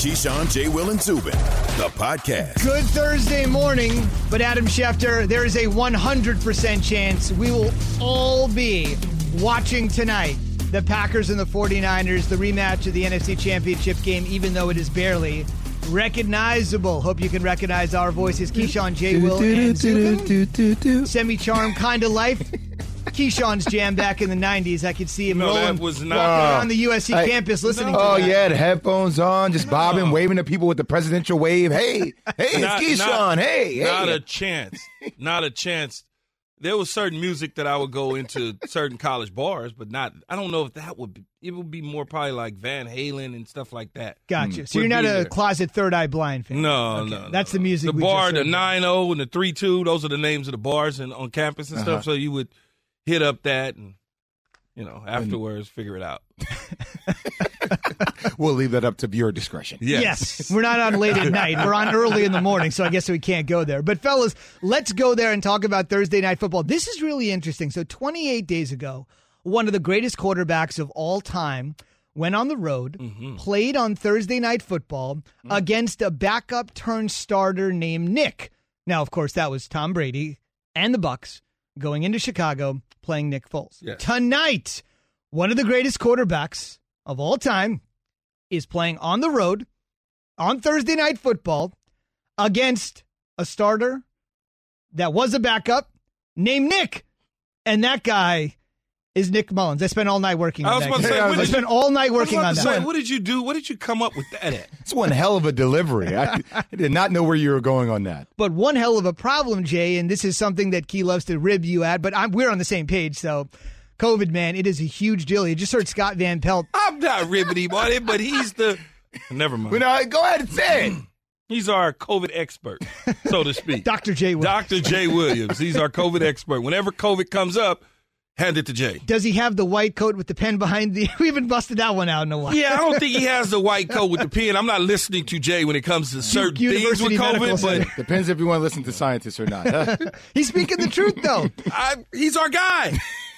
Keyshawn, J. Will, and Zubin, the podcast. Good Thursday morning, but Adam Schefter, there is a 100% chance we will all be watching tonight the Packers and the 49ers, the rematch of the NFC Championship game, even though it is barely recognizable. Hope you can recognize our voices. Keyshawn, J. Will, and Zubin. Semi-charm kind of life. Keyshawn's jam back in the 90s. I could see him rolling on the USC campus listening to that. Oh, yeah, the headphones on, just bobbing, waving at people with the presidential wave. Hey, it's Keyshawn. Hey. Not a chance. Not a chance. There was certain music that I would go into certain college bars, but not. I don't know if that would be. It would be more probably like Van Halen and stuff like that. Gotcha. So you're not a closet Third Eye Blind fan? No. That's the music. The bar, the 9-0 and the 3-2, those are the names of the bars and on campus and stuff. So you would hit up that and, afterwards figure it out. We'll leave that up to viewer discretion. Yes. We're not on late at night. We're on early in the morning, so I guess we can't go there. But, fellas, let's go there and talk about Thursday Night Football. This is really interesting. So 28 days ago, one of the greatest quarterbacks of all time went on the road, played on Thursday Night Football against a backup-turned-starter named Nick. Now, of course, that was Tom Brady and the Bucs going into Chicago playing Nick Foles. Yes. Tonight, one of the greatest quarterbacks of all time is playing on the road on Thursday Night Football against a starter that was a backup named Nick. And that guy is Nick Mullins. I spent all night working on that. I spent all night working on that. What did you do? What did you come up with that at? It's one hell of a delivery. I did not know where you were going on that. But one hell of a problem, Jay, and this is something that Key loves to rib you at, but we're on the same page, so COVID, man, it is a huge deal. You just heard Scott Van Pelt. I'm not ribbing him on it, but he's the... Never mind. Go ahead and say it. He's our COVID expert, so to speak. Dr. J. Williams. Dr. J. Williams. He's our COVID expert. Whenever COVID comes up, hand it to Jay. Does he have the white coat with the pen behind the... We haven't busted that one out in a while. Yeah, I don't think he has the white coat with the pen. I'm not listening to Jay when it comes to certain things with COVID. But depends if you want to listen to scientists or not. He's speaking the truth, though. He's our guy.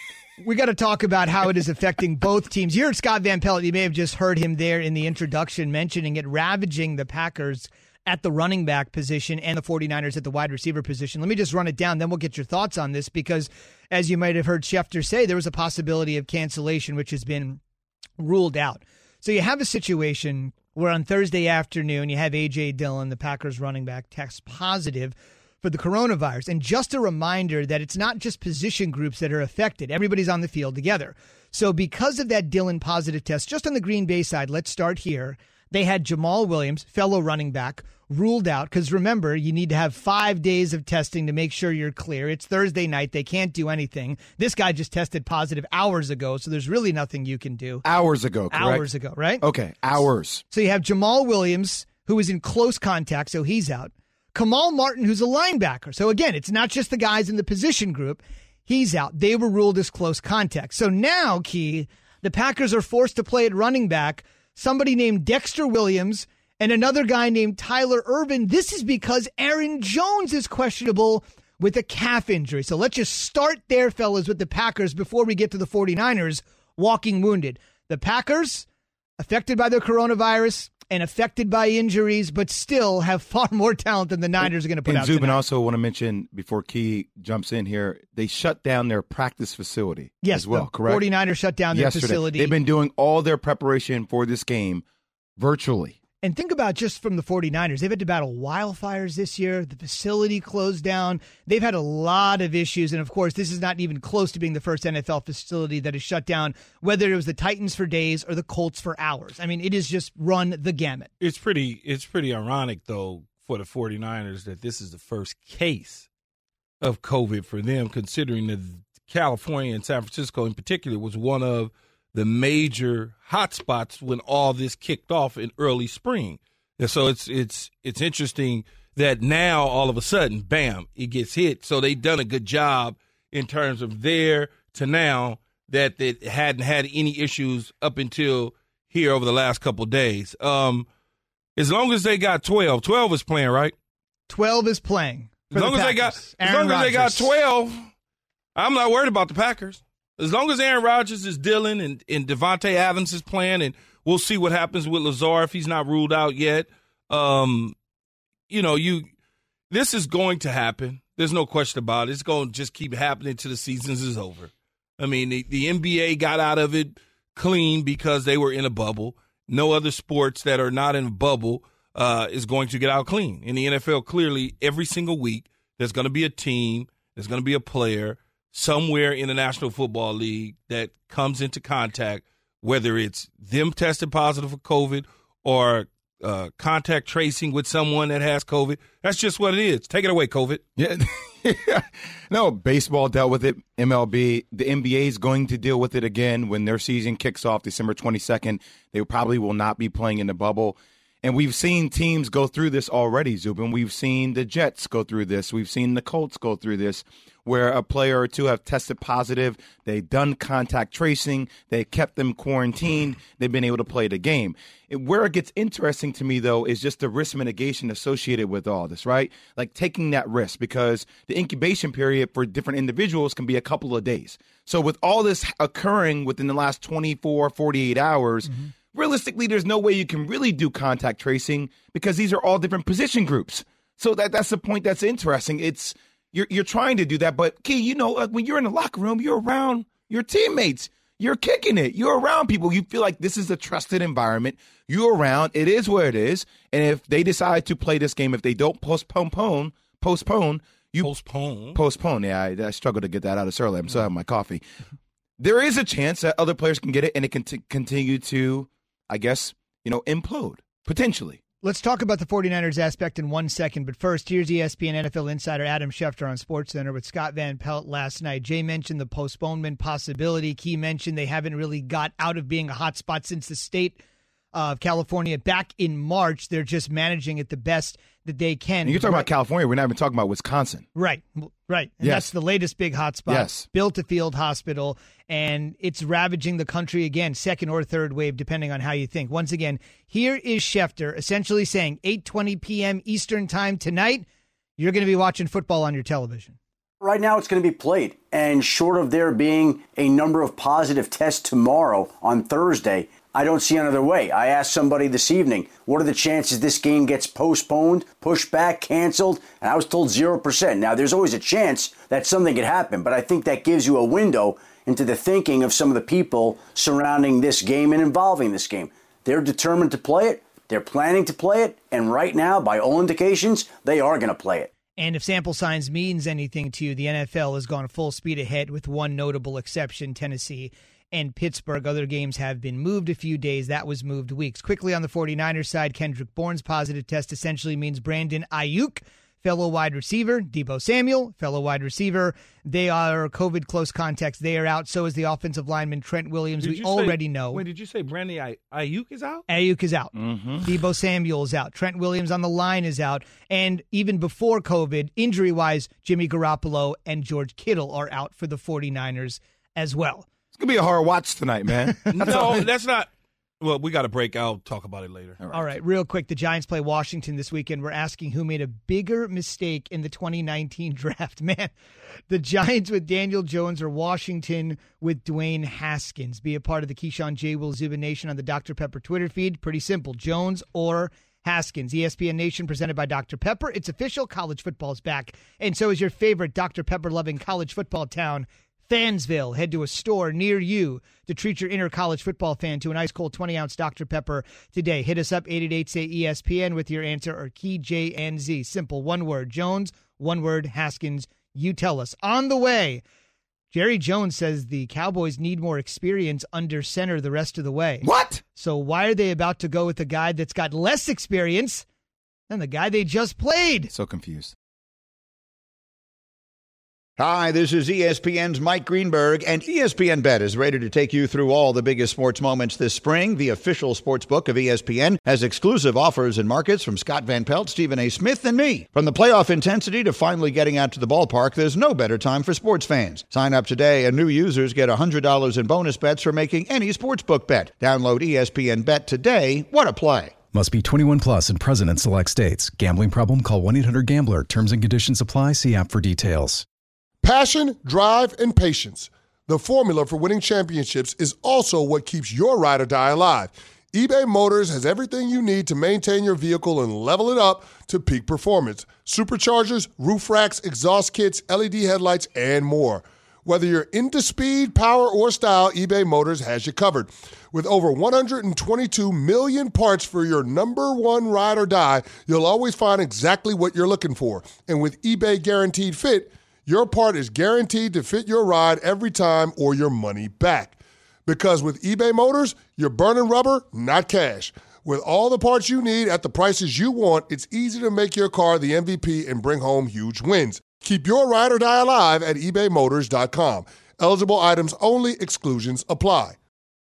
We got to talk about how it is affecting both teams. You heard Scott Van Pelt. You may have just heard him there in the introduction mentioning it ravaging the Packers at the running back position and the 49ers at the wide receiver position. Let me just run it down, then we'll get your thoughts on this because, as you might have heard Schefter say, there was a possibility of cancellation, which has been ruled out. So you have a situation where on Thursday afternoon you have A.J. Dillon, the Packers running back, test positive for the coronavirus. And just a reminder that it's not just position groups that are affected. Everybody's on the field together. So because of that Dillon positive test, just on the Green Bay side, let's start here. They had Jamal Williams, fellow running back, ruled out because, remember, you need to have 5 days of testing to make sure you're clear. It's Thursday night. They can't do anything. This guy just tested positive hours ago, so there's really nothing you can do. Hours ago, correct? Hours ago, right? Okay, hours. So you have Jamal Williams, who is in close contact, so he's out. Kamal Martin, who's a linebacker. So, again, it's not just the guys in the position group. He's out. They were ruled as close contact. So now, Key, the Packers are forced to play at running back somebody named Dexter Williams and another guy named Tyler Ervin. This is because Aaron Jones is questionable with a calf injury. So let's just start there, fellas, with the Packers before we get to the 49ers walking wounded. The Packers, affected by the coronavirus and affected by injuries, but still have far more talent than the Niners are going to put out tonight. And Zubin, also want to mention, before Key jumps in here, they shut down their practice facility as well, correct? 49ers shut down their facility. They've been doing all their preparation for this game virtually. And think about just from the 49ers. They've had to battle wildfires this year. The facility closed down. They've had a lot of issues. And, of course, this is not even close to being the first NFL facility that is shut down, whether it was the Titans for days or the Colts for hours. I mean, it is just run the gamut. It's pretty ironic, though, for the 49ers that this is the first case of COVID for them, considering that California and San Francisco in particular was one of the major hotspots when all this kicked off in early spring. And so it's interesting that now all of a sudden, bam, it gets hit. So they've done a good job in terms of there to now that they hadn't had any issues up until here over the last couple of days. As long as they got 12 is playing, right? 12 is playing. As long as they got 12, I'm not worried about the Packers. As long as Aaron Rodgers is dealing and Devontae Adams is playing and We'll see what happens with Lazard if he's not ruled out yet. This is going to happen. There's no question about it. It's going to just keep happening till the season is over. I mean, the NBA got out of it clean because they were in a bubble. No other sports that are not in a bubble is going to get out clean. In the NFL, clearly, every single week, there's going to be a team, there's going to be a player somewhere in the National Football League that comes into contact, whether it's them tested positive for COVID or contact tracing with someone that has COVID. That's just what it is. Take it away, COVID. Yeah. No, baseball dealt with it. MLB, the NBA is going to deal with it again when their season kicks off December 22nd. They probably will not be playing in the bubble. And we've seen teams go through this already, Zubin. We've seen the Jets go through this. We've seen the Colts go through this, where a player or two have tested positive. They've done contact tracing. They kept them quarantined. They've been able to play the game. Where it gets interesting to me, though, is just the risk mitigation associated with all this, right? Like taking that risk, because the incubation period for different individuals can be a couple of days. So with all this occurring within the last 24, 48 hours, realistically, there's no way you can really do contact tracing because these are all different position groups. So that's the point that's interesting. It's you're trying to do that, but Key, when you're in the locker room, you're around your teammates. You're kicking it. You're around people. You feel like this is a trusted environment. You're around. It is where it is. And if they decide to play this game, if they don't postpone. Yeah, I struggle to get that out of early. I'm still having my coffee. There is a chance that other players can get it, and it can continue to, I guess, implode, potentially. Let's talk about the 49ers aspect in 1 second, but first, here's ESPN NFL insider Adam Schefter on SportsCenter with Scott Van Pelt last night. Jay mentioned the postponement possibility. Key mentioned they haven't really got out of being a hotspot since the state of California back in March. They're just managing it the best that they can. And you're talking about California. We're not even talking about Wisconsin. Right. And that's the latest big hotspot. Yes. Built a field hospital, and it's ravaging the country again, second or third wave, depending on how you think. Once again, here is Schefter essentially saying 8:20 p.m. Eastern time tonight, you're going to be watching football on your television. Right now it's going to be played, and short of there being a number of positive tests tomorrow on Thursday, I don't see another way. I asked somebody this evening, what are the chances this game gets postponed, pushed back, canceled? And I was told 0%. Now, there's always a chance that something could happen, but I think that gives you a window into the thinking of some of the people surrounding this game and involving this game. They're determined to play it. They're planning to play it. And right now, by all indications, they are going to play it. And if sample size means anything to you, the NFL has gone full speed ahead with one notable exception, Tennessee and Pittsburgh. Other games have been moved a few days. That was moved weeks. Quickly on the 49ers side, Kendrick Bourne's positive test essentially means Brandon Ayuk, fellow wide receiver, Deebo Samuel, fellow wide receiver. They are COVID close contacts. They are out. So is the offensive lineman Trent Williams. We already know. Wait, did you say Brandon Ayuk is out? Ayuk is out. Deebo Samuel is out. Trent Williams on the line is out. And even before COVID, injury-wise, Jimmy Garoppolo and George Kittle are out for the 49ers as well. It's going to be a hard watch tonight, man. No, that's not. Well, we got a break. I'll talk about it later. All right, real quick. The Giants play Washington this weekend. We're asking who made a bigger mistake in the 2019 draft. Man, the Giants with Daniel Jones or Washington with Dwayne Haskins. Be a part of the Keyshawn J. Will Zubin Nation on the Dr. Pepper Twitter feed. Pretty simple. Jones or Haskins. ESPN Nation presented by Dr. Pepper. It's official. College football is back. And so is your favorite Dr. Pepper-loving college football town, Fansville. Head to a store near you to treat your inner college football fan to an ice-cold 20-ounce Dr. Pepper today. Hit us up, 888-SAY-ESPN with your answer, or key JNZ. Simple, one word. Jones, one word. Haskins, you tell us. On the way, Jerry Jones says the Cowboys need more experience under center the rest of the way. What? So why are they about to go with a guy that's got less experience than the guy they just played? So confused. Hi, this is ESPN's Mike Greenberg, and ESPN Bet is ready to take you through all the biggest sports moments this spring. The official sports book of ESPN has exclusive offers and markets from Scott Van Pelt, Stephen A. Smith, and me. From the playoff intensity to finally getting out to the ballpark, there's no better time for sports fans. Sign up today, and new users get $100 in bonus bets for making any sportsbook bet. Download ESPN Bet today. What a play. Must be 21 plus and present in select states. Gambling problem? Call 1-800-GAMBLER. Terms and conditions apply. See app for details. Passion, drive, and patience. The formula for winning championships is also what keeps your ride or die alive. eBay Motors has everything you need to maintain your vehicle and level it up to peak performance. Superchargers, roof racks, exhaust kits, LED headlights, and more. Whether you're into speed, power, or style, eBay Motors has you covered. With over 122 million parts for your number one ride or die, you'll always find exactly what you're looking for. And with eBay Guaranteed Fit, your part is guaranteed to fit your ride every time or your money back. Because with eBay Motors, you're burning rubber, not cash. With all the parts you need at the prices you want, it's easy to make your car the MVP and bring home huge wins. Keep your ride or die alive at ebaymotors.com. Eligible items only. Exclusions apply.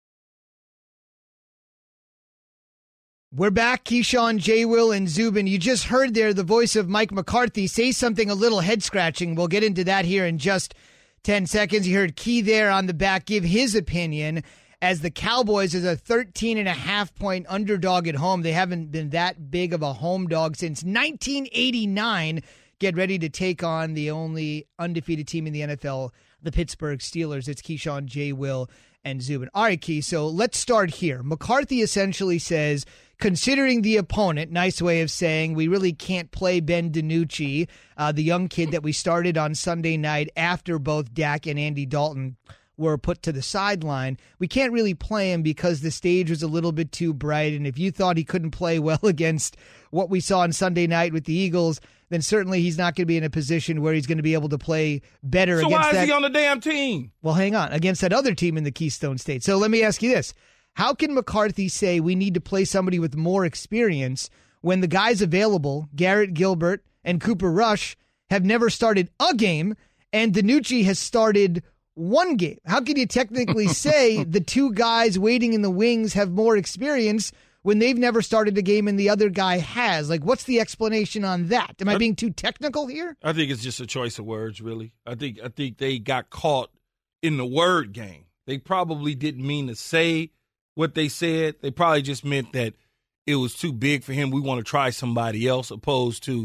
We're back. Keyshawn, J. Will, and Zubin. You just heard there the voice of Mike McCarthy say something a little head-scratching. We'll get into that here in just 10 seconds. You heard Key there on the back give his opinion as the Cowboys is a 13.5-point underdog at home. They haven't been that big of a home dog since 1989. Get ready to take on the only undefeated team in the NFL, the Pittsburgh Steelers. It's Keyshawn, J. Will, and Zubin. All right, Key, so let's start here. McCarthy essentially says, considering the opponent, nice way of saying we really can't play Ben DiNucci, the young kid that we started on Sunday night after both Dak and Andy Dalton were put to the sideline. We can't really play him because the stage was a little bit too bright, and if you thought he couldn't play well against what we saw on Sunday night with the Eagles, then certainly he's not going to be in a position where he's going to be able to play better so against that. So why is he on the damn team? Well, hang on. Against that other team in the Keystone State. So let me ask you this. How can McCarthy say we need to play somebody with more experience when the guys available, Garrett Gilbert and Cooper Rush, have never started a game, and DiNucci has started one game? How can you technically say the two guys waiting in the wings have more experience when they've never started a game and the other guy has? Like, what's the explanation on that? Am I being too technical here? I think it's just a choice of words, really. I think they got caught in the word game. They probably didn't mean to say what they said. They probably just meant that it was too big for him. We want to try somebody else, opposed to,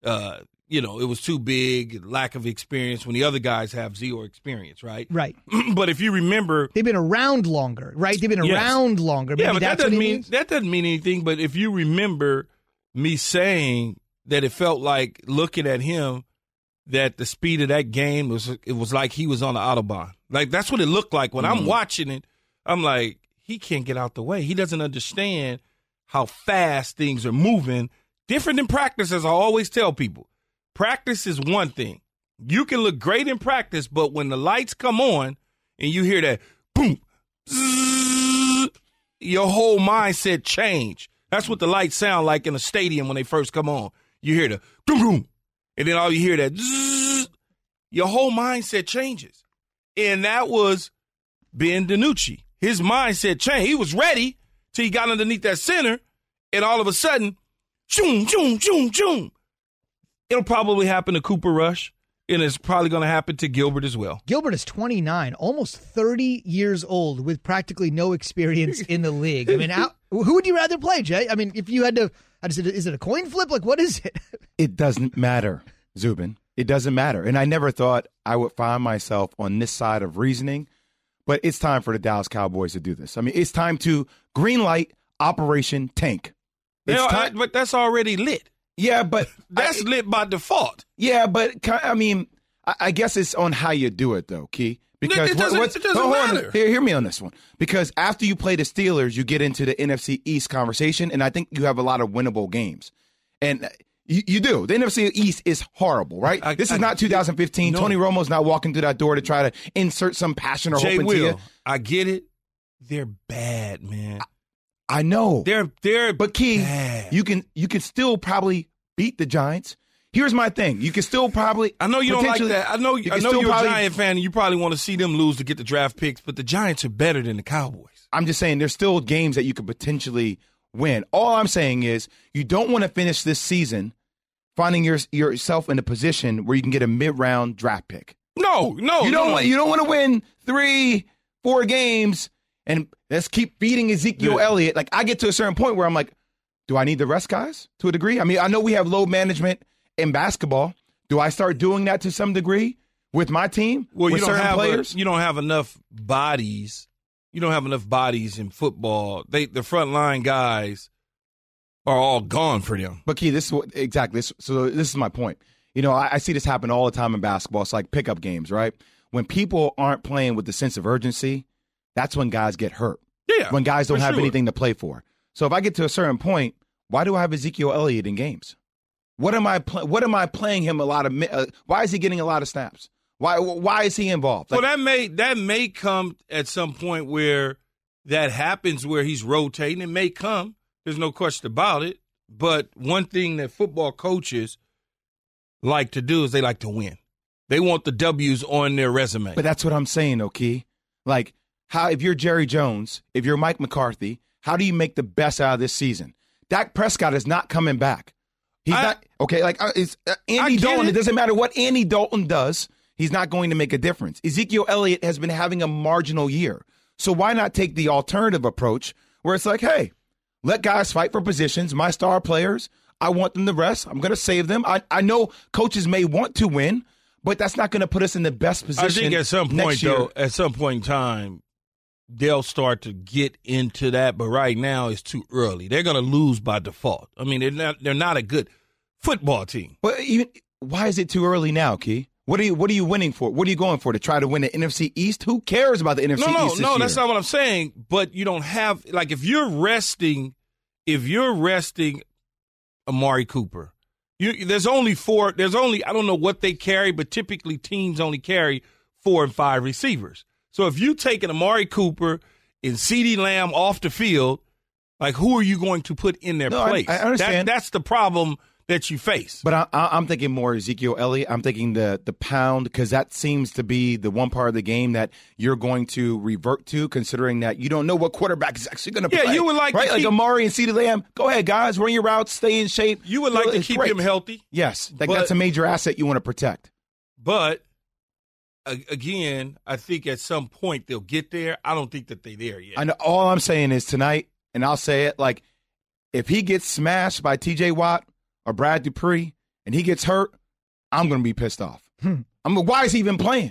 it was too big, lack of experience when the other guys have zero experience, right? Right. But if you remember, they've been around longer, right? They've been around longer. Yeah, but that doesn't mean anything. But if you remember me saying that it felt like looking at him that the speed of that game was like he was on the Autobahn. Like that's what it looked like when I'm watching it. I'm like, he can't get out the way. He doesn't understand how fast things are moving. Different than practice, as I always tell people. Practice is one thing. You can look great in practice, but when the lights come on and you hear that boom, zzz, your whole mindset change. That's what the lights sound like in a stadium when they first come on. You hear the boom, boom, and then all you hear that zzz, your whole mindset changes. And that was Ben DiNucci. His mindset changed. He was ready till he got underneath that center, and all of a sudden, zoom, zoom, zoom, zoom. It'll probably happen to Cooper Rush, and it's probably going to happen to Gilbert as well. Gilbert is 29, almost 30 years old, with practically no experience in the league. I mean, who would you rather play, Jay? I mean, if you had to, is it a coin flip? Like, what is it? It doesn't matter, Zubin. It doesn't matter. And I never thought I would find myself on this side of reasoning. But it's time for the Dallas Cowboys to do this. I mean, it's time to greenlight Operation Tank. But that's already lit. Yeah, but that's lit by default. Yeah, but I mean, I guess it's on how you do it, though, Key. Because it doesn't matter. Hear me on this one. Because after you play the Steelers, you get into the NFC East conversation, and I think you have a lot of winnable games. And you do. The NFC East is horrible, right? This is not 2015. No. Tony Romo's not walking through that door to try to insert some passion or hope into you. I get it. They're bad, man. I know. They're but Key, bad. you can still probably beat the Giants. Here's my thing. You can still probably. I know you don't like that. I know you're a Giant fan and you probably want to see them lose to get the draft picks, but the Giants are better than the Cowboys. I'm just saying there's still games that you could potentially win. All I'm saying is you don't want to finish this season finding yourself in a position where you can get a mid-round draft pick. No. You don't want to win 3-4 games and let's keep feeding Ezekiel Elliott. Like, I get to a certain point where I'm like, do I need the rest guys to a degree? I mean, I know we have load management in basketball. Do I start doing that to some degree with my team? Well, with you don't certain players? You don't have enough bodies you don't have enough bodies in football. The front line guys are all gone for them. But Key, this is my point. You know, I see this happen all the time in basketball. It's like pickup games, right? When people aren't playing with the sense of urgency, that's when guys get hurt. Yeah, when guys don't have sure. anything to play for. So if I get to a certain point, why do I have Ezekiel Elliott in games? What am I playing him a lot of? Why is he getting a lot of snaps? Why is he involved? Well, that may come at some point where that happens, where he's rotating. It may come. There's no question about it. But one thing that football coaches like to do is they like to win. They want the W's on their resume. But that's what I'm saying, O'Key. Like, how if you're Jerry Jones, if you're Mike McCarthy, how do you make the best out of this season? Dak Prescott is not coming back. He's not okay. Like Andy Dalton. It doesn't matter what Andy Dalton does. He's not going to make a difference. Ezekiel Elliott has been having a marginal year. So why not take the alternative approach where it's like, hey, let guys fight for positions. My star players, I want them to rest. I'm going to save them. I know coaches may want to win, but that's not going to put us in the best position. I think at some point, though, at some point in time, they'll start to get into that. But right now, it's too early. They're going to lose by default. I mean, they're not a good football team. But why is it too early now, Key? What are you winning for? What are you going for? To try to win the NFC East? Who cares about the NFC East this year? No, that's not what I'm saying. But you don't have, like, if you're resting Amari Cooper, there's only I don't know what they carry, but typically teams only carry 4 and 5 receivers. So if you take an Amari Cooper and CeeDee Lamb off the field, like, who are you going to put in their place? I understand. That's the problem that you face. But I'm thinking more Ezekiel Elliott. I'm thinking the pound, because that seems to be the one part of the game that you're going to revert to, considering that you don't know what quarterback is actually going to play. Yeah, you would like right? to keep, like Amari and CeeDee Lamb. Go ahead, guys. Run your routes. Stay in shape. You would like to keep him healthy. Yes. That's a major asset you want to protect. But, again, I think at some point they'll get there. I don't think that they're there yet. I know. All I'm saying is tonight, and I'll say it, like, if he gets smashed by T.J. Watt or Brad Dupree and he gets hurt, I'm going to be pissed off. Why is he even playing?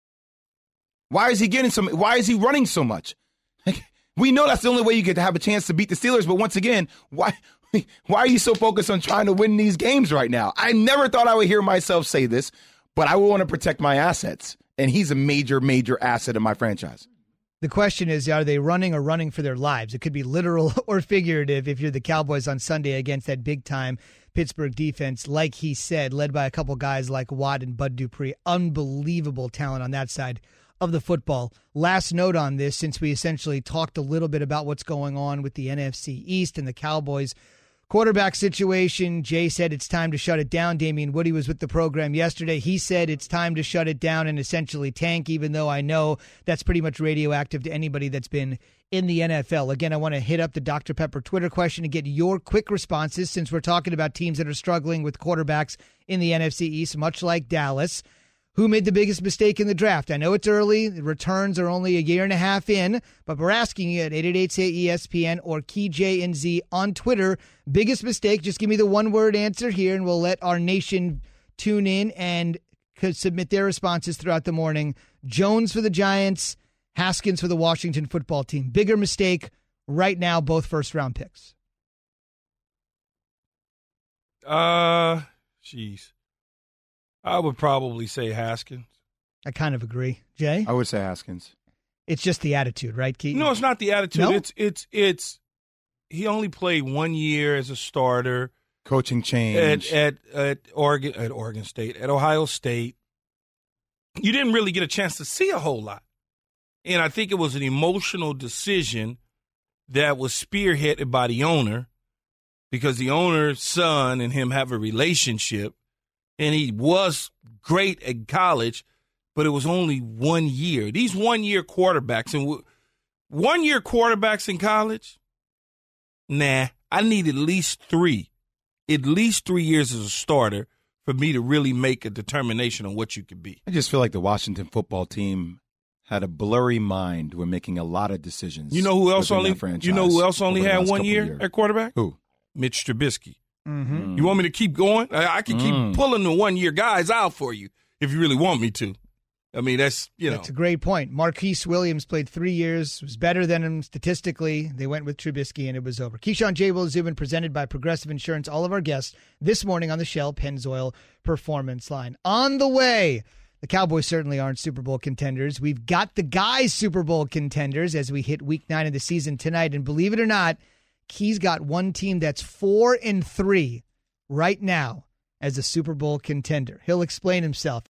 Why is he why is he running so much? We know that's the only way you get to have a chance to beat the Steelers, but once again, why are you so focused on trying to win these games right now? I never thought I would hear myself say this, but I want to protect my assets, and he's a major, major asset in my franchise. The question is, are they running or running for their lives? It could be literal or figurative if you're the Cowboys on Sunday against that big-time Pittsburgh defense, like he said, led by a couple guys like Watt and Bud Dupree. Unbelievable talent on that side of the football. Last note on this, since we essentially talked a little bit about what's going on with the NFC East and the Cowboys quarterback situation, Jay said it's time to shut it down. Damien Woody was with the program yesterday. He said it's time to shut it down and essentially tank, even though I know that's pretty much radioactive to anybody that's been in the NFL. Again, I want to hit up the Dr. Pepper Twitter question and get your quick responses, since we're talking about teams that are struggling with quarterbacks in the NFC East, much like Dallas. Who made the biggest mistake in the draft? I know it's early. The returns are only a year and a half in, but we're asking you at 888-SAY-ESPN or KeyJNZ on Twitter. Biggest mistake, just give me the one-word answer here, and we'll let our nation tune in and could submit their responses throughout the morning. Jones for the Giants, Haskins for the Washington football team. Bigger mistake right now, both first-round picks. Jeez. I would probably say Haskins. I kind of agree. Jay? I would say Haskins. It's just the attitude, right, Keith? No, it's not the attitude. No? It's he only played 1 year as a starter. Coaching change. At Oregon State, at Ohio State. You didn't really get a chance to see a whole lot. And I think it was an emotional decision that was spearheaded by the owner, because the owner's son and him have a relationship. And he was great at college, but it was only 1 year. These 1 year quarterbacks, and 1 year quarterbacks in college, nah, I need at least 3 years as a starter for me to really make a determination on what you could be. I just feel like the Washington football team had a blurry mind when making a lot of decisions. You know who else only had 1 year at quarterback? Who? Mitch Trubisky. Mm-hmm. You want me to keep going? I can keep pulling the 1 year guys out for you if you really want me to. I mean, that's a great point. Marquise Williams played 3 years, was better than him statistically. They went with Trubisky, and it was over. Keyshawn, J. Will, Zubin, presented by Progressive Insurance. All of our guests this morning on the Shell Pennzoil Performance Line. On the way, the Cowboys certainly aren't Super Bowl contenders. We've got the guys Super Bowl contenders as we hit week 9 of the season tonight. And believe it or not, Key's got one team that's 4-3 right now as a Super Bowl contender. He'll explain himself.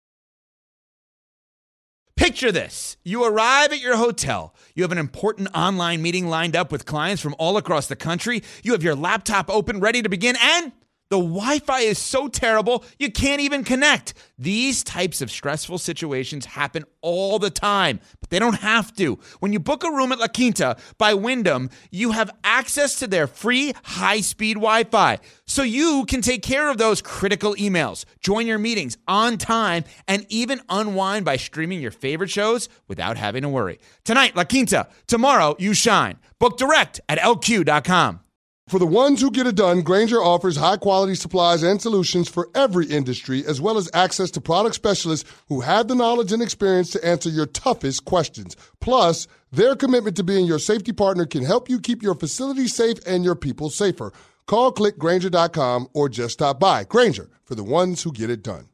Picture this. You arrive at your hotel. You have an important online meeting lined up with clients from all across the country. You have your laptop open, ready to begin, and the Wi-Fi is so terrible, you can't even connect. These types of stressful situations happen all the time, but they don't have to. When you book a room at La Quinta by Wyndham, you have access to their free high-speed Wi-Fi, so you can take care of those critical emails, join your meetings on time, and even unwind by streaming your favorite shows without having to worry. Tonight, La Quinta. Tomorrow, you shine. Book direct at LQ.com. For the ones who get it done, Grainger offers high-quality supplies and solutions for every industry, as well as access to product specialists who have the knowledge and experience to answer your toughest questions. Plus, their commitment to being your safety partner can help you keep your facility safe and your people safer. Call, click Grainger.com, or just stop by. Grainger, for the ones who get it done.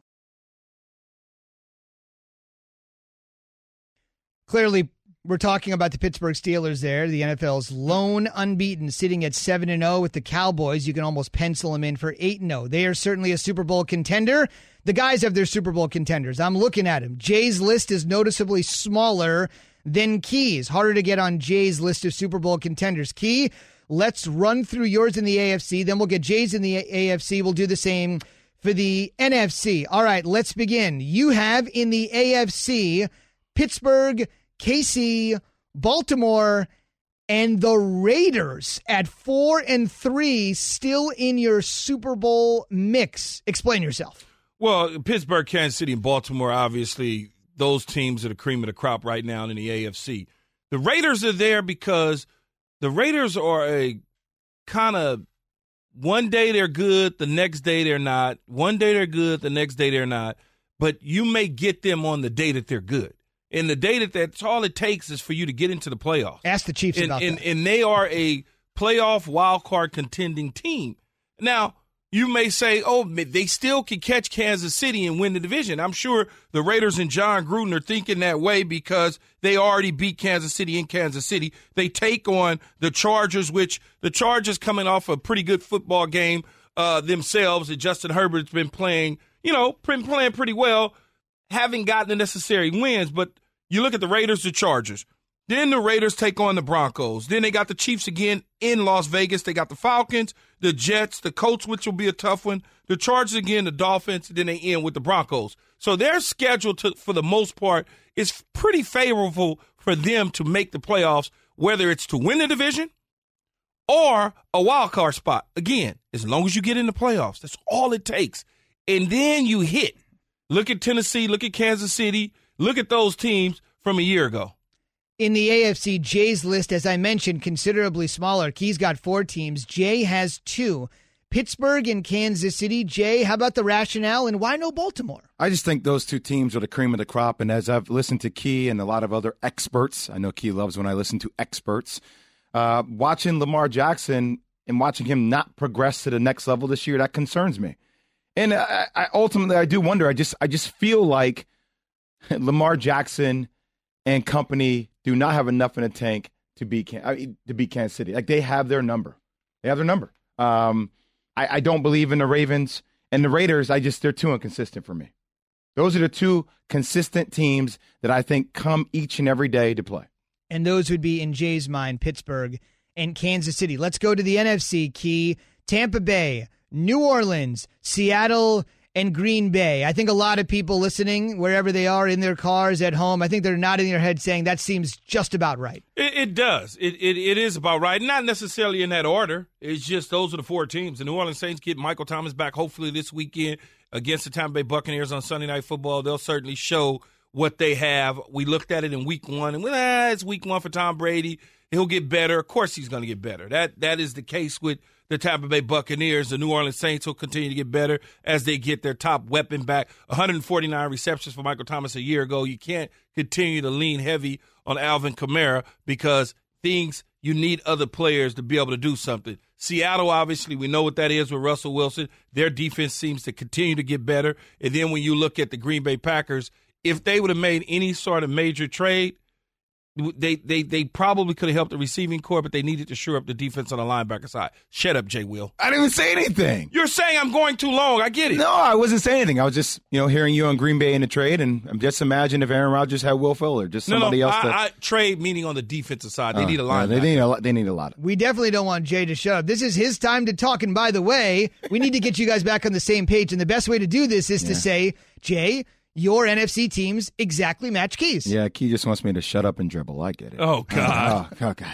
Clearly, we're talking about the Pittsburgh Steelers there, the NFL's lone unbeaten, sitting at 7-0 with the Cowboys. You can almost pencil them in for 8-0. They are certainly a Super Bowl contender. The guys have their Super Bowl contenders. I'm looking at him. Jay's list is noticeably smaller than Key's. Harder to get on Jay's list of Super Bowl contenders. Key, let's run through yours in the AFC. Then we'll get Jay's in the AFC. We'll do the same for the NFC. All right, let's begin. You have in the AFC Pittsburgh, KC, Baltimore, and the Raiders at 4-3, still in your Super Bowl mix. Explain yourself. Well, Pittsburgh, Kansas City, and Baltimore, obviously, those teams are the cream of the crop right now in the AFC. The Raiders are there because the Raiders are a kind of one day they're good, the next day they're not. One day they're good, the next day they're not. But you may get them on the day that they're good. And the day that's all it takes is for you to get into the playoffs. Ask the Chiefs about that. And they are a playoff wild card contending team. Now, you may say, oh, they still can catch Kansas City and win the division. I'm sure the Raiders and John Gruden are thinking that way because they already beat Kansas City in Kansas City. They take on the Chargers, which the Chargers coming off a pretty good football game themselves. And Justin Herbert's been playing pretty well, haven't gotten the necessary wins. But you look at the Raiders, the Chargers. Then the Raiders take on the Broncos. Then they got the Chiefs again in Las Vegas. They got the Falcons, the Jets, the Colts, which will be a tough one, the Chargers again, the Dolphins, then they end with the Broncos. So their schedule, for the most part, is pretty favorable for them to make the playoffs, whether it's to win the division or a wild card spot. Again, as long as you get in the playoffs, that's all it takes. And then you hit. Look at Tennessee, look at Kansas City, look at those teams from a year ago. In the AFC, Jay's list, as I mentioned, considerably smaller. Key's got 4 teams. Jay has 2. Pittsburgh and Kansas City. Jay, how about the rationale, and why no Baltimore? I just think those 2 teams are the cream of the crop, and as I've listened to Key and a lot of other experts, I know Key loves when I listen to experts, watching Lamar Jackson and watching him not progress to the next level this year, that concerns me. And I ultimately, I do wonder, I just feel like Lamar Jackson and company do not have enough in the tank to beat Kansas City. Like, they have their number. They have their number. I don't believe in the Ravens and the Raiders. They're too inconsistent for me. Those are the 2 consistent teams that I think come each and every day to play. And those would be, in Jay's mind, Pittsburgh and Kansas City. Let's go to the NFC, Key. Tampa Bay, New Orleans, Seattle, and Green Bay. I think a lot of people listening, wherever they are, in their cars, at home, I think they're nodding their head saying that seems just about right. It does. It is about right. Not necessarily in that order. It's just those are the 4 teams. The New Orleans Saints get Michael Thomas back hopefully this weekend against the Tampa Bay Buccaneers on Sunday Night Football. They'll certainly show what they have. We looked at it in week 1, and it's week 1 for Tom Brady. He'll get better. Of course he's going to get better. That is the case with the Tampa Bay Buccaneers. The New Orleans Saints will continue to get better as they get their top weapon back. 149 receptions for Michael Thomas a year ago. You can't continue to lean heavy on Alvin Kamara because you need other players to be able to do something. Seattle, obviously, we know what that is with Russell Wilson. Their defense seems to continue to get better. And then when you look at the Green Bay Packers, if they would have made any sort of major trade, they probably could have helped the receiving corps, but they needed to shore up the defense on the linebacker side. Shut up, Jay Will. I didn't even say anything. You're saying I'm going too long. I get it. No, I wasn't saying anything. I was just, hearing you on Green Bay in the trade, and I'm just imagine if Aaron Rodgers had Will Fuller, just somebody else. I trade meaning on the defensive side. They need a linebacker. They need a lot. We definitely don't want Jay to shut up. This is his time to talk. And by the way, we need to get you guys back on the same page. And the best way to do this is to say, Jay, your NFC teams exactly match Key's. Yeah, Key just wants me to shut up and dribble. I get it. Oh, God. Oh, God.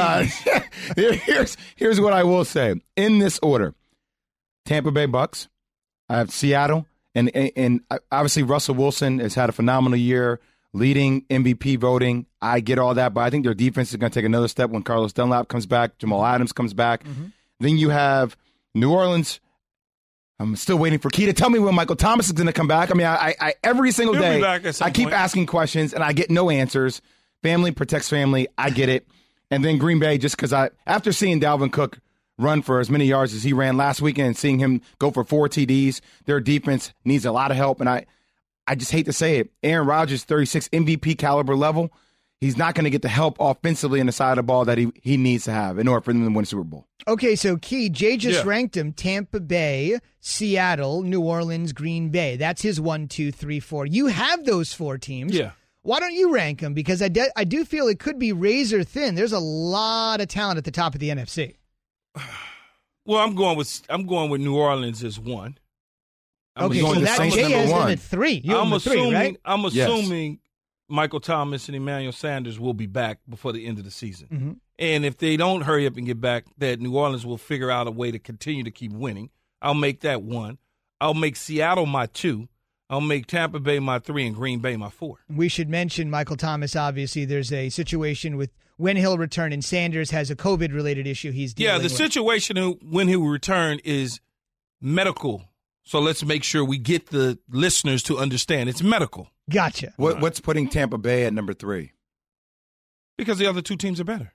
Jeez. Here's what I will say. In this order, Tampa Bay Bucks, I have Seattle, and obviously Russell Wilson has had a phenomenal year, leading MVP voting. I get all that, but I think their defense is going to take another step when Carlos Dunlap comes back, Jamal Adams comes back. Mm-hmm. Then you have New Orleans. I'm still waiting for Key to tell me when Michael Thomas is going to come back. I mean, I every single day, I keep asking questions, and I get no answers. Family protects family. I get it. And then Green Bay, just because after seeing Dalvin Cook run for as many yards as he ran last weekend and seeing him go for 4 TDs, their defense needs a lot of help. And I just hate to say it. Aaron Rodgers, 36 MVP caliber level, he's not going to get the help offensively on the side of the ball that he needs to have in order for them to win a Super Bowl. Okay, so Key, Jay just ranked him Tampa Bay, Seattle, New Orleans, Green Bay. That's his 1, 2, 3, 4. You have those 4 teams. Yeah. Why don't you rank them? Because I do feel it could be razor thin. There's a lot of talent at the top of the NFC. Well, I'm going with New Orleans as 1. Okay, so that Jay has them at 3. I'm assuming, 3, right? I'm assuming Michael Thomas and Emmanuel Sanders will be back before the end of the season. Mm-hmm. And if they don't hurry up and get back, that New Orleans will figure out a way to continue to keep winning. I'll make that 1. I'll make Seattle my 2. I'll make Tampa Bay my 3 and Green Bay my 4. We should mention Michael Thomas. Obviously, there's a situation with when he'll return, and Sanders has a COVID-related issue he's dealing with. Yeah, the situation when he will return is medical. So let's make sure we get the listeners to understand. It's medical. Gotcha. What's putting Tampa Bay at number 3? Because the other 2 teams are better.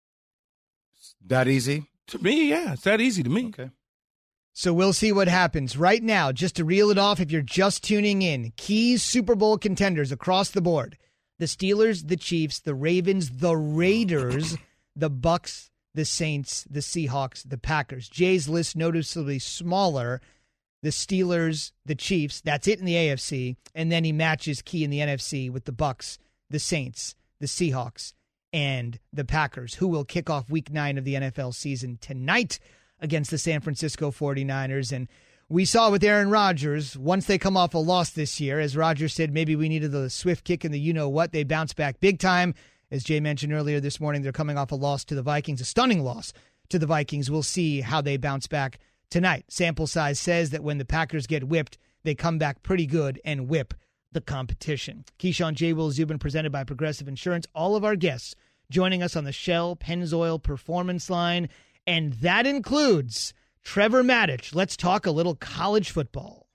That easy? To me, yeah. It's that easy to me. Okay. So we'll see what happens. Right now, just to reel it off, if you're just tuning in, Key's Super Bowl contenders across the board. The Steelers, the Chiefs, the Ravens, the Raiders, the Bucks, the Saints, the Seahawks, the Packers. Jay's list noticeably smaller. The Steelers, the Chiefs, that's it in the AFC. And then he matches Key in the NFC with the Bucks, the Saints, the Seahawks, and the Packers, who will kick off Week 9 of the NFL season tonight against the San Francisco 49ers. And we saw with Aaron Rodgers, once they come off a loss this year, as Rodgers said, maybe we needed a swift kick in the you-know-what. They bounce back big time. As Jay mentioned earlier this morning, they're coming off a loss to the Vikings, a stunning loss to the Vikings. We'll see how they bounce back tonight. Sample size says that when the Packers get whipped, they come back pretty good and whip the competition. Keyshawn, J. Will, Zubin, presented by Progressive Insurance. All of our guests joining us on the Shell Pennzoil Performance Line, and that includes Trevor Maddich. Let's talk a little college football.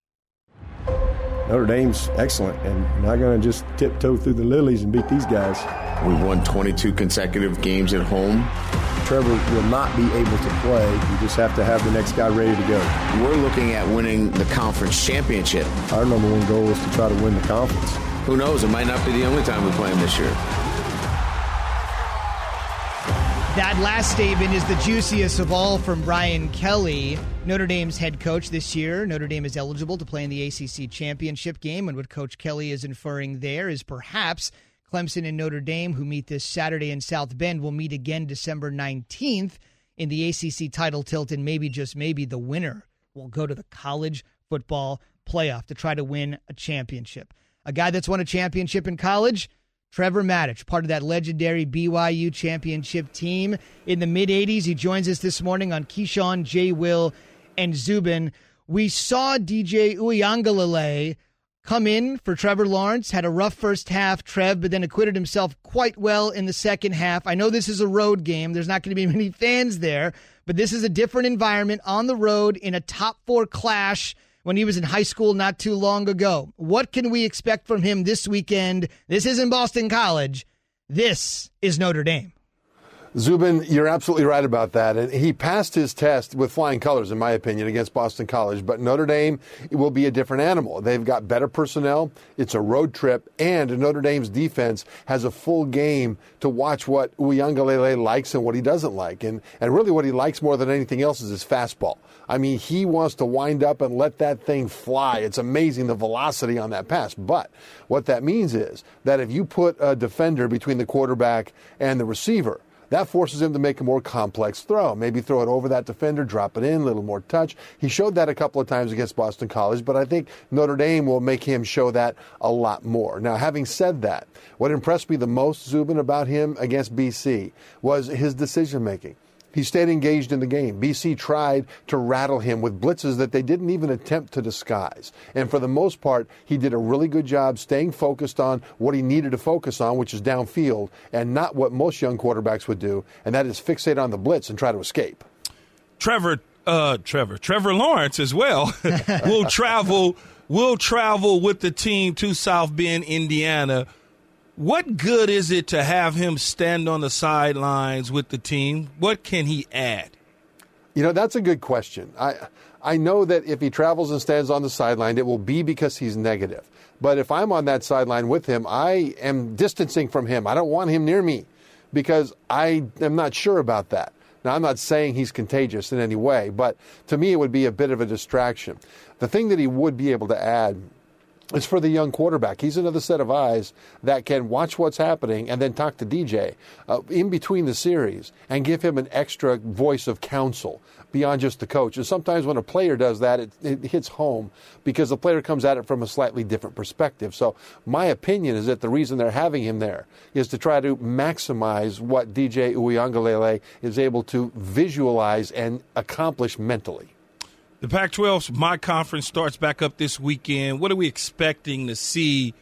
Notre Dame's excellent and not going to just tiptoe through the lilies and beat these guys. We've won 22 consecutive games at home. Trevor will not be able to play. You just have to have the next guy ready to go. We're looking at winning the conference championship. Our number 1 goal is to try to win the conference. Who knows? It might not be the only time we play them this year. That last statement is the juiciest of all from Brian Kelly, Notre Dame's head coach this year. Notre Dame is eligible to play in the ACC championship game, and what Coach Kelly is inferring there is perhaps Clemson and Notre Dame, who meet this Saturday in South Bend, will meet again December 19th in the ACC title tilt, and maybe, just maybe, the winner will go to the college football playoff to try to win a championship. A guy that's won a championship in college, Trevor Maddich, part of that legendary BYU championship team in the mid-'80s. He joins us this morning on Keyshawn, J. Will, and Zubin. We saw DJ Uiagalelei come in for Trevor Lawrence, had a rough first half, Trev, but then acquitted himself quite well in the second half. I know this is a road game. There's not going to be many fans there, but this is a different environment on the road in a top 4 clash when he was in high school not too long ago. What can we expect from him this weekend? This isn't Boston College. This is Notre Dame. Zubin, you're absolutely right about that. And he passed his test with flying colors, in my opinion, against Boston College. But Notre Dame will be a different animal. They've got better personnel. It's a road trip. And Notre Dame's defense has a full game to watch what Uiagalelei likes and what he doesn't like. And really what he likes more than anything else is his fastball. I mean, he wants to wind up and let that thing fly. It's amazing the velocity on that pass. But what that means is that if you put a defender between the quarterback and the receiver, that forces him to make a more complex throw. Maybe throw it over that defender, drop it in, a little more touch. He showed that a couple of times against Boston College, but I think Notre Dame will make him show that a lot more. Now, having said that, what impressed me the most, Zubin, about him against BC was his decision-making. He stayed engaged in the game. BC tried to rattle him with blitzes that they didn't even attempt to disguise. And for the most part, he did a really good job staying focused on what he needed to focus on, which is downfield, and not what most young quarterbacks would do, and that is fixate on the blitz and try to escape. Trevor Lawrence as well will travel with the team to South Bend, Indiana. What good is it to have him stand on the sidelines with the team? What can he add? You know, that's a good question. I know that if he travels and stands on the sideline, it will be because he's negative. But if I'm on that sideline with him, I am distancing from him. I don't want him near me because I am not sure about that. Now, I'm not saying he's contagious in any way, but to me it would be a bit of a distraction. The thing that he would be able to add is for the young quarterback. He's another set of eyes that can watch what's happening and then talk to DJ in between the series and give him an extra voice of counsel beyond just the coach. And sometimes when a player does that, it hits home because the player comes at it from a slightly different perspective. So my opinion is that the reason they're having him there is to try to maximize what DJ Uiagalelei is able to visualize and accomplish mentally. The Pac-12's My Conference starts back up this weekend. What are we expecting to see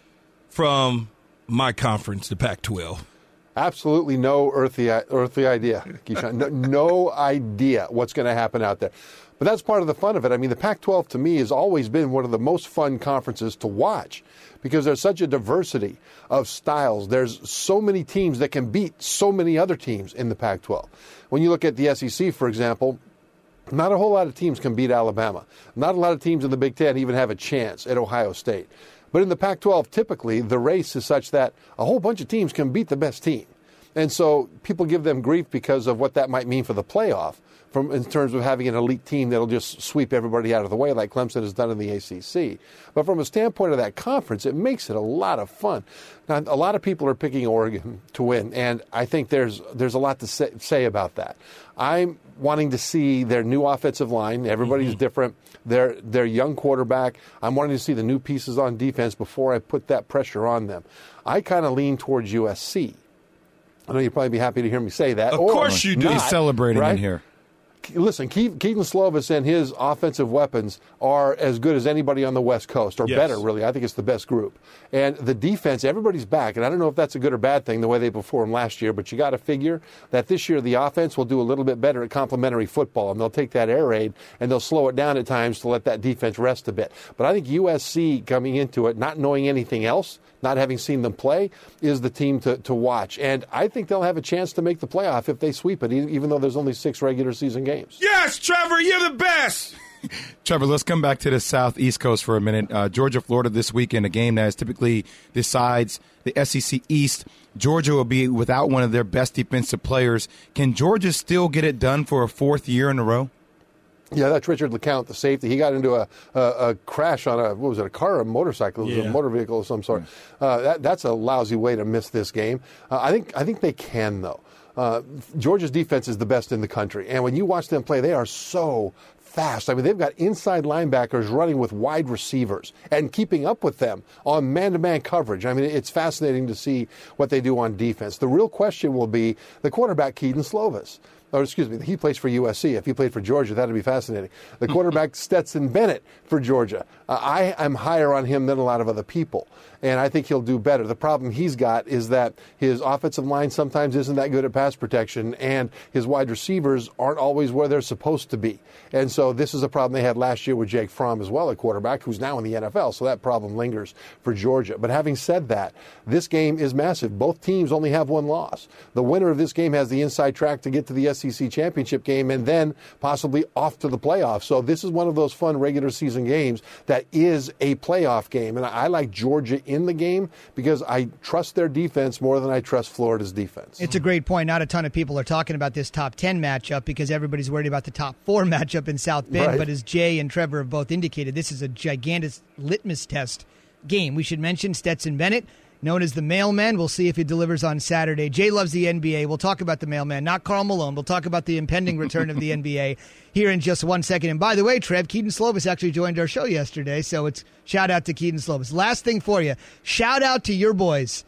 from My Conference, the Pac-12? Absolutely no earthly idea, Keyshawn. No idea what's going to happen out there. But that's part of the fun of it. I mean, the Pac-12 to me has always been one of the most fun conferences to watch because there's such a diversity of styles. There's so many teams that can beat so many other teams in the Pac-12. When you look at the SEC, for example, not a whole lot of teams can beat Alabama. Not a lot of teams in the Big Ten even have a chance at Ohio State. But in the Pac-12, typically, the race is such that a whole bunch of teams can beat the best team. And so people give them grief because of what that might mean for the playoff in terms of having an elite team that'll just sweep everybody out of the way like Clemson has done in the ACC. But from a standpoint of that conference, it makes it a lot of fun. Now, a lot of people are picking Oregon to win, and I think there's a lot to say about that. I'm wanting to see their new offensive line. Everybody's different. Their young quarterback. I'm wanting to see the new pieces on defense before I put that pressure on them. I kind of lean towards USC. I know you'd probably be happy to hear me say that. Of course you do. He's celebrating right? in here. Listen, Keaton Slovis and his offensive weapons are as good as anybody on the West Coast, or better, really. I think it's the best group. And the defense, everybody's back. And I don't know if that's a good or bad thing, the way they performed last year, but you got to figure that this year the offense will do a little bit better at complementary football, and they'll take that air raid and they'll slow it down at times to let that defense rest a bit. But I think USC coming into it, not knowing anything else, not having seen them play, is the team to watch. And I think they'll have a chance to make the playoff if they sweep it, even though there's only 6 regular season games. Yes, Trevor, you're the best. Trevor, let's come back to the Southeast Coast for a minute. Georgia, Florida this weekend, a game that is typically decides the SEC East. Georgia will be without one of their best defensive players. Can Georgia still get it done for a 4th year in a row? Yeah, that's Richard LeCount, the safety. He got into a crash on a car or a motorcycle? It was a motor vehicle of some sort. That's a lousy way to miss this game. I think they can, though. Georgia's defense is the best in the country. And when you watch them play, they are so fast. I mean, they've got inside linebackers running with wide receivers and keeping up with them on man-to-man coverage. I mean, it's fascinating to see what they do on defense. The real question will be the quarterback, Keaton Slovis. or excuse me, he plays for USC. If he played for Georgia, that would be fascinating. The quarterback, Stetson Bennett for Georgia. I am higher on him than a lot of other people, and I think he'll do better. The problem he's got is that his offensive line sometimes isn't that good at pass protection, and his wide receivers aren't always where they're supposed to be. And so this is a problem they had last year with Jake Fromm as well, a quarterback who's now in the NFL, so that problem lingers for Georgia. But having said that, this game is massive. Both teams only have one loss. The winner of this game has the inside track to get to the SEC championship game and then possibly off to the playoffs. So this is one of those fun regular season games that is a playoff game. And I like Georgia in the game because I trust their defense more than I trust Florida's defense. It's a great point. Not a ton of people are talking about this top 10 matchup because everybody's worried about the top 4 matchup in South Bend. Right. But as Jay and Trevor have both indicated, this is a gigantic litmus test game. We should mention Stetson Bennett, known as the mailman. We'll see if he delivers on Saturday. Jay loves the NBA. We'll talk about the mailman, not Karl Malone. We'll talk about the impending return of the NBA here in just 1 second. And by the way, Trev, Keaton Slovis actually joined our show yesterday, so it's shout out to Keaton Slovis. Last thing for you, shout out to your boys,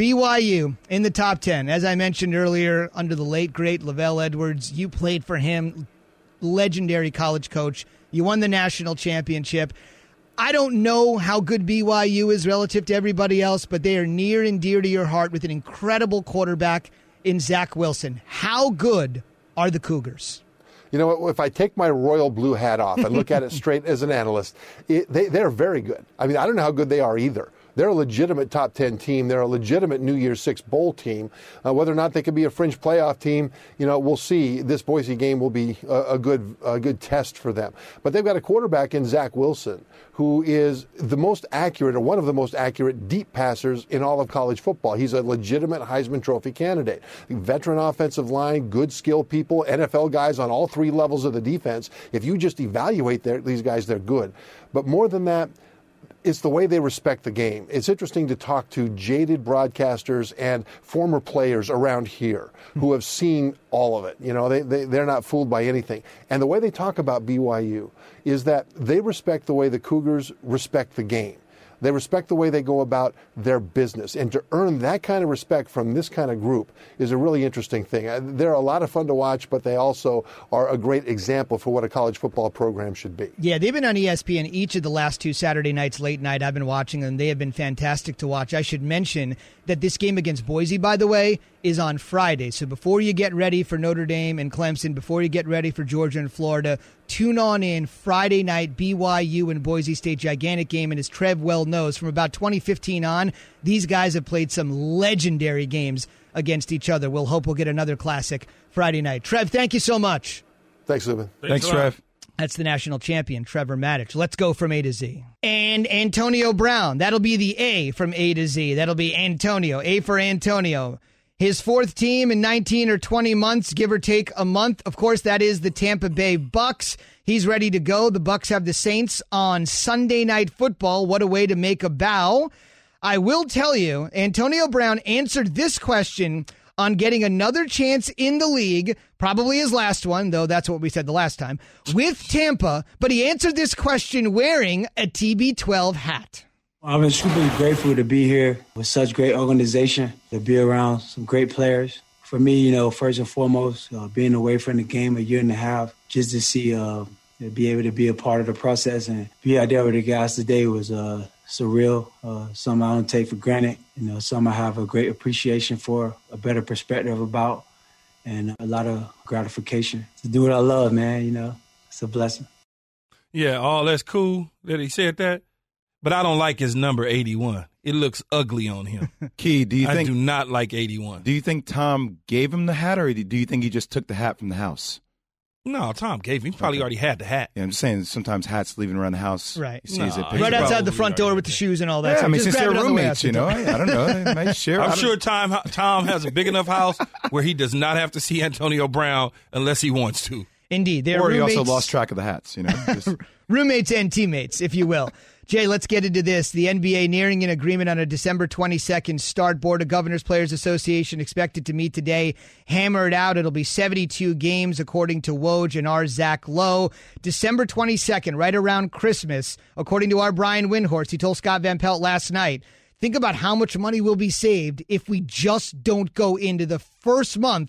BYU, in the top 10. As I mentioned earlier, under the late, great Lavelle Edwards, you played for him, legendary college coach. You won the national championship. I don't know how good BYU is relative to everybody else, but they are near and dear to your heart with an incredible quarterback in Zach Wilson. How good are the Cougars? You know what? If I take my royal blue hat off and look at it straight as an analyst, they're very good. I mean, I don't know how good they are either. They're a legitimate top 10 team. They're a legitimate New Year's Six bowl team. Whether or not they could be a fringe playoff team, we'll see. This Boise game will be a good test for them. But they've got a quarterback in Zach Wilson who is the most accurate, or one of the most accurate deep passers in all of college football. He's a legitimate Heisman Trophy candidate. Veteran offensive line, good skill people, NFL guys on all 3 levels of the defense. If you just evaluate these guys, they're good. But more than that, it's the way they respect the game. It's interesting to talk to jaded broadcasters and former players around here who have seen all of it. They're not fooled by anything. And the way they talk about BYU is that they respect the way the Cougars respect the game. They respect the way they go about their business. And to earn that kind of respect from this kind of group is a really interesting thing. They're a lot of fun to watch, but they also are a great example for what a college football program should be. Yeah, they've been on ESPN each of the last 2 Saturday nights, late night. I've been watching them. They have been fantastic to watch. I should mention that this game against Boise, by the way, is on Friday. So before you get ready for Notre Dame and Clemson, before you get ready for Georgia and Florida, tune on in Friday night, BYU and Boise State, gigantic game. And as Trev well knows, from about 2015 on, these guys have played some legendary games against each other. We'll hope we'll get another classic Friday night. Trev, thank you so much. Thanks, Ruben. Thanks, Trev. That's the national champion, Trevor Maddich. Let's go from A to Z. And Antonio Brown. That'll be the A from A to Z. That'll be Antonio. A for Antonio. His 4th team in 19 or 20 months, give or take a month. Of course, that is the Tampa Bay Bucks. He's ready to go. The Bucks have the Saints on Sunday Night Football. What a way to make a bow. I will tell you, Antonio Brown answered this question on getting another chance in the league, probably his last one, though that's what we said the last time, with Tampa, but he answered this question wearing a TB12 hat. I'm extremely grateful to be here with such great organization, to be around some great players. For me, first and foremost, being away from the game 1.5 years, just to see, be able to be a part of the process and be out there with the guys today was surreal, something I don't take for granted, something I have a great appreciation for, a better perspective about, and a lot of gratification. To do what I love, man, it's a blessing. Yeah, all that's cool that he said that, but I don't like his number 81. It looks ugly on him. Key, I do not like 81. Do you think Tom gave him the hat, or do you think he just took the hat from the house? No, Tom gave him. He probably already had the hat. Yeah, I'm just saying sometimes hats leaving around the house. Right. Right outside the front door with the shoes and all that. Yeah, so I mean, just since grab they're it on the way roommates, out. I don't know. They might share. I'm sure Tom has a big enough house where he does not have to see Antonio Brown unless he wants to. Indeed. They're or roommates, he also lost track of the hats, Just... roommates and teammates, if you will. Jay, let's get into this. The NBA nearing an agreement on a December 22nd start. Board of Governors Players Association expected to meet today. Hammer it out. It'll be 72 games, according to Woj and our Zach Lowe. December 22nd, right around Christmas, according to our Brian Windhorst. He told Scott Van Pelt last night, think about how much money will be saved if we just don't go into the first month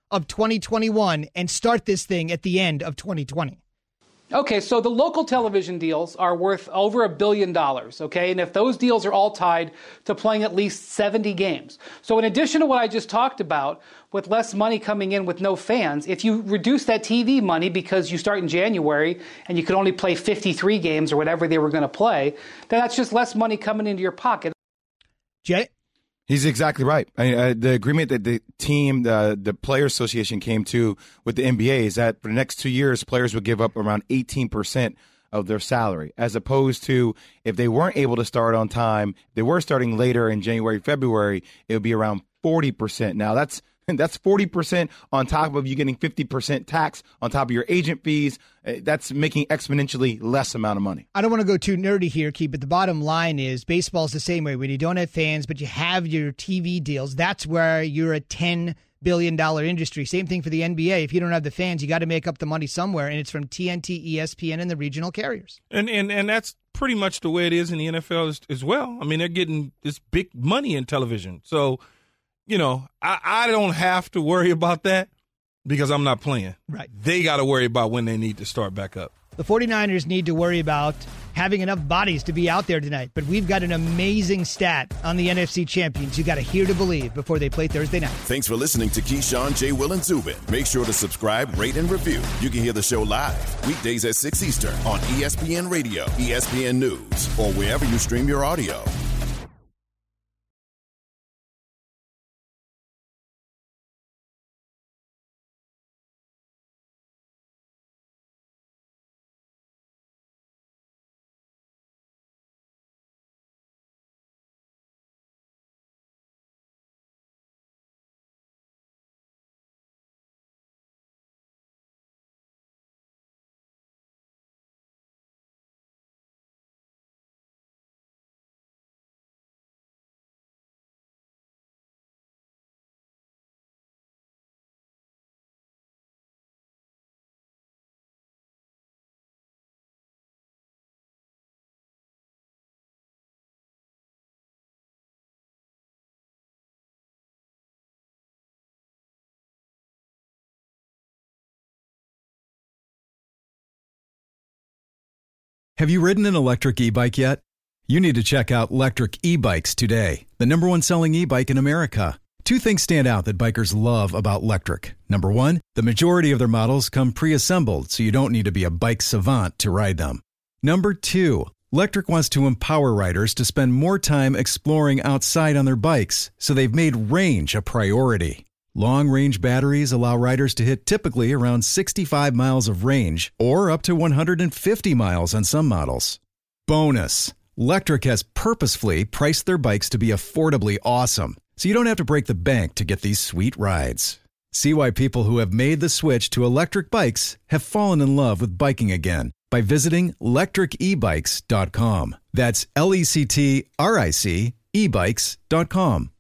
of 2021 and start this thing at the end of 2020? Okay, so the local television deals are worth over $1 billion, okay? And if those deals are all tied to playing at least 70 games. So in addition to what I just talked about, with less money coming in with no fans, if you reduce that TV money because you start in January and you can only play 53 games or whatever they were going to play, then that's just less money coming into your pocket. Jay? He's exactly right. The agreement that the team, the Players Association came to with the NBA is that for the next 2 years, players would give up around 18% of their salary, as opposed to if they weren't able to start on time, they were starting later in January, February, it would be around 40%. Now, that's 40% on top of you getting 50% tax on top of your agent fees. That's making exponentially less amount of money. I don't want to go too nerdy here, Keith, but the bottom line is baseball's the same way. When you don't have fans, but you have your TV deals, that's where you're a $10 billion industry. Same thing for the NBA. If you don't have the fans, you got to make up the money somewhere, and it's from TNT, ESPN, and the regional carriers. And that's pretty much the way it is in the NFL as well. I mean, they're getting this big money in television. So, you know, I don't have to worry about that because I'm not playing. Right. They got to worry about when they need to start back up. The 49ers need to worry about having enough bodies to be out there tonight. But we've got an amazing stat on the NFC champions. You got to hear to believe before they play Thursday night. Thanks for listening to Keyshawn, J. Will, and Zubin. Make sure to subscribe, rate, and review. You can hear the show live weekdays at 6 Eastern on ESPN Radio, ESPN News, or wherever you stream your audio. Have you ridden an electric e-bike yet? You need to check out Lectric E-Bikes today, the #1 selling e-bike in America. Two things stand out that bikers love about Lectric. Number one, the majority of their models come pre-assembled, so you don't need to be a bike savant to ride them. Number two, Lectric wants to empower riders to spend more time exploring outside on their bikes, so they've made range a priority. Long-range batteries allow riders to hit typically around 65 miles of range or up to 150 miles on some models. Bonus, Lectric has purposefully priced their bikes to be affordably awesome, so you don't have to break the bank to get these sweet rides. See why people who have made the switch to electric bikes have fallen in love with biking again by visiting lectricebikes.com. That's LECTRIC ebikes.com.